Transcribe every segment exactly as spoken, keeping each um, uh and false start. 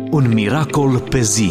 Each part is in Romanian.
Un miracol pe zi.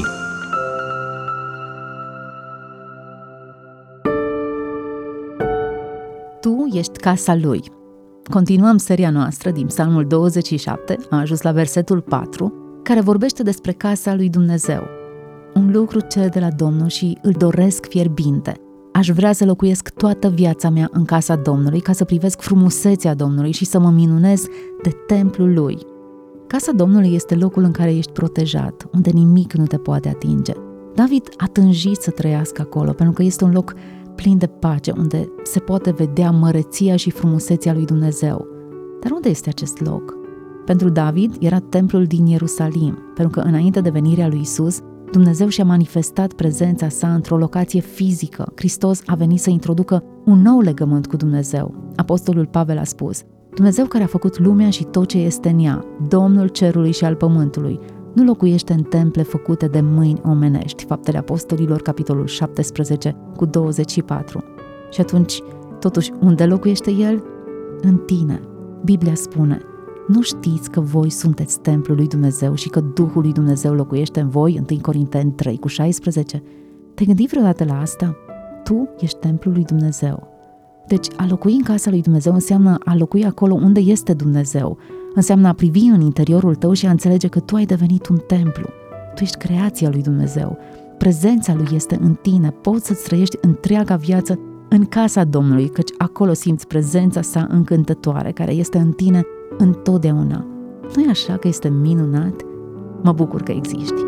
Tu ești casa lui. Continuăm seria noastră din Psalmul douăzeci și șapte, am ajuns la versetul patru, care vorbește despre casa lui Dumnezeu. Un lucru cer de la Domnul și îl doresc fierbinte. Aș vrea să locuiesc toată viața mea în casa Domnului, ca să privesc frumusețea Domnului și să mă minunez de templul lui. Casa Domnului este locul în care ești protejat, unde nimic nu te poate atinge. David a tânjit să trăiască acolo, pentru că este un loc plin de pace, unde se poate vedea măreția și frumusețea lui Dumnezeu. Dar unde este acest loc? Pentru David era templul din Ierusalim, pentru că înainte de venirea lui Isus, Dumnezeu și-a manifestat prezența sa într-o locație fizică. Hristos a venit să introducă un nou legământ cu Dumnezeu. Apostolul Pavel a spus: Dumnezeu care a făcut lumea și tot ce este în ea, Domnul cerului și al pământului, nu locuiește în temple făcute de mâini omenești. Faptele Apostolilor, capitolul șaptesprezece, cu douăzeci și patru. Și atunci, totuși, unde locuiește El? În tine. Biblia spune: nu știți că voi sunteți templul lui Dumnezeu și că Duhul lui Dumnezeu locuiește în voi? întâi Corinteni trei, cu șaisprezece. Te-ai gândit vreodată la asta? Tu ești templul lui Dumnezeu. Deci, a locui în casa lui Dumnezeu înseamnă a locui acolo unde este Dumnezeu. Înseamnă a privi în interiorul tău și a înțelege că tu ai devenit un templu. Tu ești creația lui Dumnezeu. Prezența lui este în tine. Poți să-ți trăiești întreaga viață în casa Domnului, căci acolo simți prezența sa încântătoare, care este în tine întotdeauna. Nu-i așa că este minunat? Mă bucur că existi.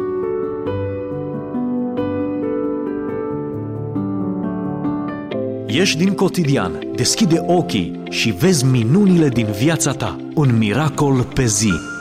Ieși din cotidian, deschide ochii și vezi minunile din viața ta. Un miracol pe zi.